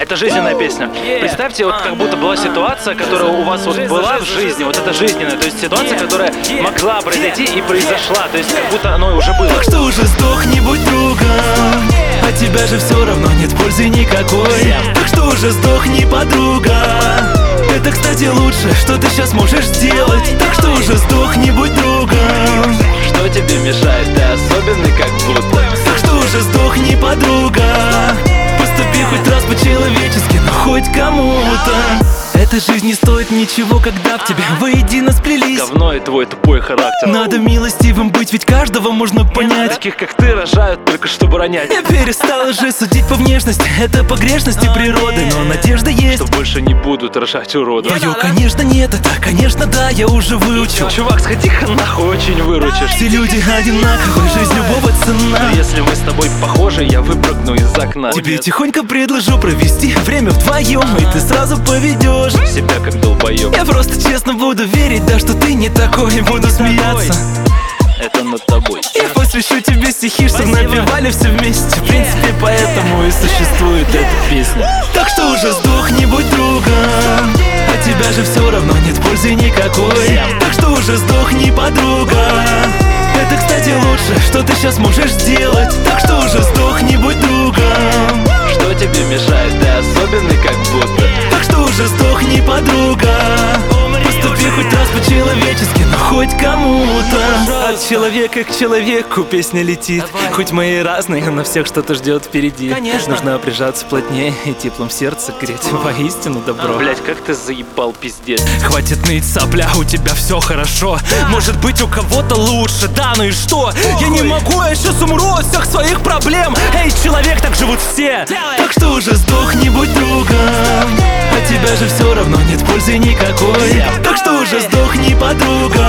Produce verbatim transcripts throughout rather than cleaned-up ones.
Это жизненная песня. Представьте, вот как будто была ситуация, которая у вас вот была в жизни, вот это жизненная, то есть ситуация, которая могла произойти и произошла, то есть как будто оно уже было. Так что уже сдохни, будь другом, от тебя же все равно нет пользы никакой. Так что уже сдохни, подруга, это, кстати, лучше, что ты сейчас можешь сделать. Так что уже сдохни, будь другом. Что тебе мешает, ты особенный как будто. Так что уже сдохни, подруга, поступи хоть раз по-человечески, но хоть кому-то. Эта жизнь не стоит ничего, когда в тебя воедино сплелись. Говно и твой тупой характер. Надо милостивым быть, ведь каждого можно понять. Таких как ты рожают только чтобы ронять. Я перестал уже судить по внешности, это погрешности природы, но надежда есть, что больше не будут рожать уродов. Твое, конечно, нет, это, конечно, да, я уже выучил. Чувак, сходи-ка нахуй, очень выручишь. Все люди одинаковы, жизнь любого цена. Но если мы с тобой похожи, я выпрыгну из окна. Тебе тихонько предложу провести время вдвоем, и ты сразу поведешь себя как долбоёб. Я просто честно буду верить, да, что ты не такой, и буду смеяться. Это над тобой. Я посвящу тебе стихи, чтобы напевали все вместе. В принципе, поэтому и существует эта песня. Так что уже сдохни, будь другом, от тебя же все равно нет пользы никакой. Так что уже сдохни, подруга, это, кстати, лучше, что ты сейчас можешь сделать. Так что уже сдохни, будь другом. Что тебе мешает, ты особенный как будто. Так что уже сдохни, подруга, поступи хоть раз по-человечески, но хоть кому-то. От человека к человеку песня летит. Давай. Хоть мы и разные, но всех что-то ждет впереди. Конечно. Нужно прижаться плотнее и теплом сердца греть. Воистину добро. Блять, как ты заебал, пиздец. Хватит ныть, сопля, у тебя все хорошо. Может быть, у кого-то лучше, да, ну и что? Ой. Я не могу, я сейчас умру от всех своих проблем. Эй, человек, так живут все. Делай. Так что уже сдохни, будь другом, от тебя же все равно нет пользы никакой. Так что уже сдохни, подруга,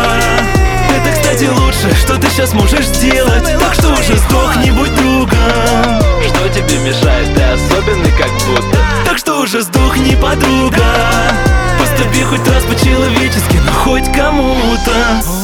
это, кстати, лучше, что ты сейчас можешь сделать. Так что уже сдохни, будь другом. Что тебе мешает, ты особенный как будто. Так что уже сдохни, подруга, поступи хоть раз по-человечески, но хоть кому-то.